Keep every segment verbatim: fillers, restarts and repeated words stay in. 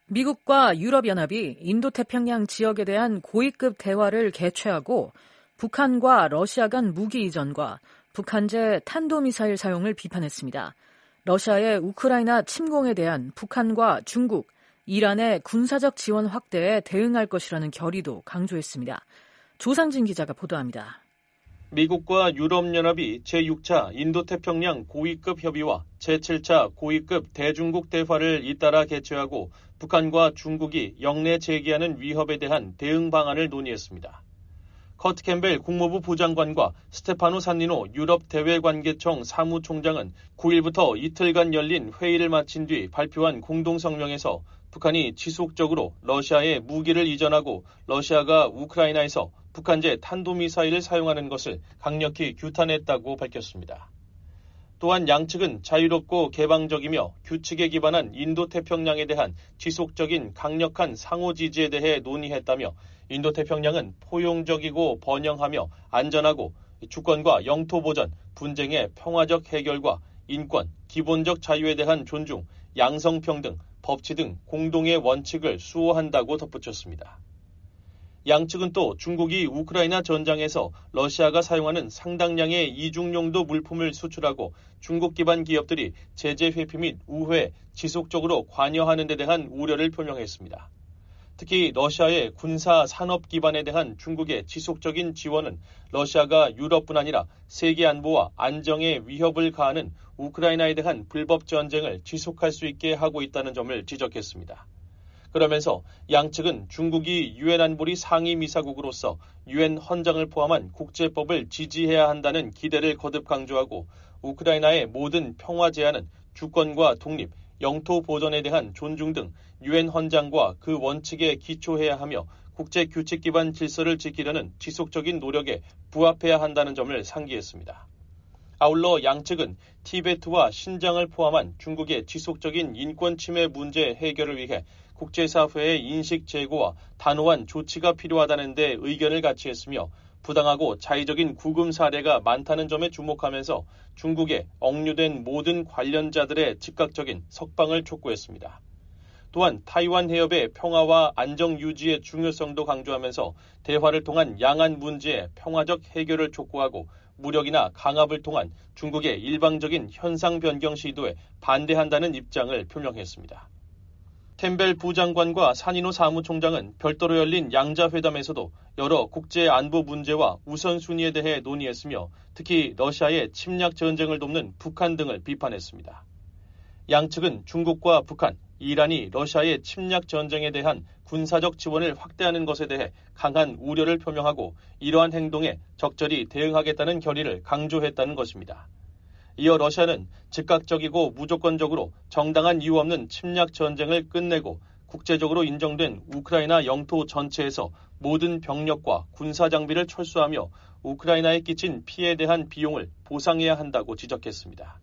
미국과 유럽연합이 인도태평양 지역에 대한 고위급 대화를 개최하고 북한과 러시아 간 무기 이전과 북한제 탄도미사일 사용을 비판했습니다. 러시아의 우크라이나 침공에 대한 북한과 중국, 이란의 군사적 지원 확대에 대응할 것이라는 결의도 강조했습니다. 조상진 기자가 보도합니다. 미국과 유럽연합이 제육 차 인도태평양 고위급 협의와 제칠 차 고위급 대중국 대화를 잇따라 개최하고 북한과 중국이 영내 제기하는 위협에 대한 대응 방안을 논의했습니다. 커트 캠벨 국무부 부장관과 스테파노 산니노 유럽 대외관계청 사무총장은 구 일부터 이틀간 열린 회의를 마친 뒤 발표한 공동성명에서 북한이 지속적으로 러시아에 무기를 이전하고 러시아가 우크라이나에서 북한제 탄도미사일을 사용하는 것을 강력히 규탄했다고 밝혔습니다. 또한 양측은 자유롭고 개방적이며 규칙에 기반한 인도태평양에 대한 지속적인 강력한 상호 지지에 대해 논의했다며 인도태평양은 포용적이고 번영하며 안전하고 주권과 영토 보전, 분쟁의 평화적 해결과 인권, 기본적 자유에 대한 존중, 양성평등, 법치 등 공동의 원칙을 수호한다고 덧붙였습니다. 양측은 또 중국이 우크라이나 전장에서 러시아가 사용하는 상당량의 이중용도 물품을 수출하고 중국 기반 기업들이 제재 회피 및 우회, 지속적으로 관여하는 데 대한 우려를 표명했습니다. 특히 러시아의 군사 산업 기반에 대한 중국의 지속적인 지원은 러시아가 유럽뿐 아니라 세계 안보와 안정에 위협을 가하는 우크라이나에 대한 불법 전쟁을 지속할 수 있게 하고 있다는 점을 지적했습니다. 그러면서 양측은 중국이 유엔 안보리 상임이사국으로서 유엔 헌장을 포함한 국제법을 지지해야 한다는 기대를 거듭 강조하고 우크라이나의 모든 평화 제안은 주권과 독립, 영토 보전에 대한 존중 등 유엔 헌장과 그 원칙에 기초해야 하며 국제 규칙 기반 질서를 지키려는 지속적인 노력에 부합해야 한다는 점을 상기했습니다. 아울러 양측은 티베트와 신장을 포함한 중국의 지속적인 인권 침해 문제 해결을 위해 국제사회의 인식 제고와 단호한 조치가 필요하다는 데 의견을 같이 했으며 부당하고 자의적인 구금 사례가 많다는 점에 주목하면서 중국에 억류된 모든 관련자들의 즉각적인 석방을 촉구했습니다. 또한 타이완 해협의 평화와 안정 유지의 중요성도 강조하면서 대화를 통한 양안 문제의 평화적 해결을 촉구하고 무력이나 강압을 통한 중국의 일방적인 현상 변경 시도에 반대한다는 입장을 표명했습니다. 캠벨 부장관과 산이노 사무총장은 별도로 열린 양자회담에서도 여러 국제 안보 문제와 우선순위에 대해 논의했으며 특히 러시아의 침략 전쟁을 돕는 북한 등을 비판했습니다. 양측은 중국과 북한, 이란이 러시아의 침략 전쟁에 대한 군사적 지원을 확대하는 것에 대해 강한 우려를 표명하고 이러한 행동에 적절히 대응하겠다는 결의를 강조했다는 것입니다. 이어 러시아는 즉각적이고 무조건적으로 정당한 이유 없는 침략 전쟁을 끝내고 국제적으로 인정된 우크라이나 영토 전체에서 모든 병력과 군사 장비를 철수하며 우크라이나에 끼친 피해에 대한 비용을 보상해야 한다고 지적했습니다.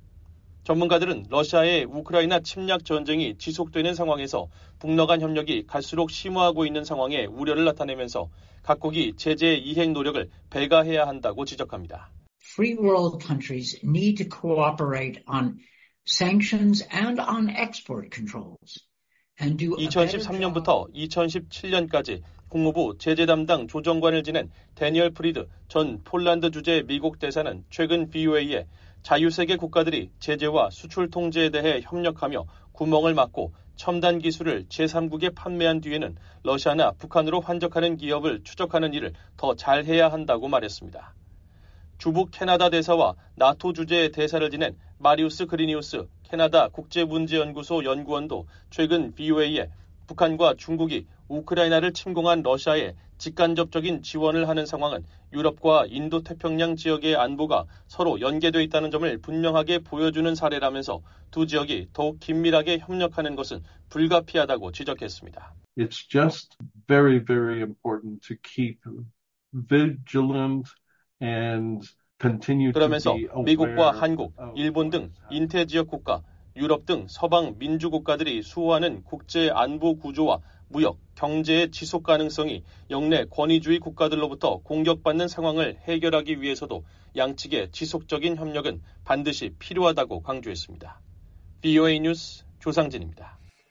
전문가들은 러시아의 우크라이나 침략 전쟁이 지속되는 상황에서 북러 간 협력이 갈수록 심화하고 있는 상황에 우려를 나타내면서 각국이 제재 이행 노력을 배가해야 한다고 지적합니다. Free world countries need to cooperate on sanctions and on export controls. 이천십삼 년부터 이천십칠 년까지 국무부 제재 담당 조정관을 지낸 데니얼 프리드 전 폴란드 주재 미국 대사는 최근 브이오에이에 자유세계 국가들이 제재와 수출 통제에 대해 협력하며 구멍을 막고 첨단 기술을 제삼국에 판매한 뒤에는 러시아나 북한으로 환적하는 기업을 추적하는 일을 더 잘해야 한다고 말했습니다. 주북 캐나다 대사와 나토 주재 대사를 지낸 마리우스 그리니우스 캐나다 국제문제연구소 연구원도 최근 브이오에이에 북한과 중국이 우크라이나를 침공한 러시아에 직간접적인 지원을 하는 상황은 유럽과 인도태평양 지역의 안보가 서로 연계되어 있다는 점을 분명하게 보여주는 사례라면서 두 지역이 더욱 긴밀하게 협력하는 것은 불가피하다고 지적했습니다. It's just very, very important to keep vigilant and continue to 그러면서 be aware 미국과 한국, of 일본 등 인태 지역 국가, 유럽 등 서방 민주 국가들이 수호하는 국제 안보 구조와 무역, 경제의 지속 가능성이 영내 권위주의 국가들로부터 공격받는 상황을 해결하기 위해서도 양측의 지속적인 협력은 반드시 필요하다고 강조했습니다. 브이오에이 뉴스 조상진입니다.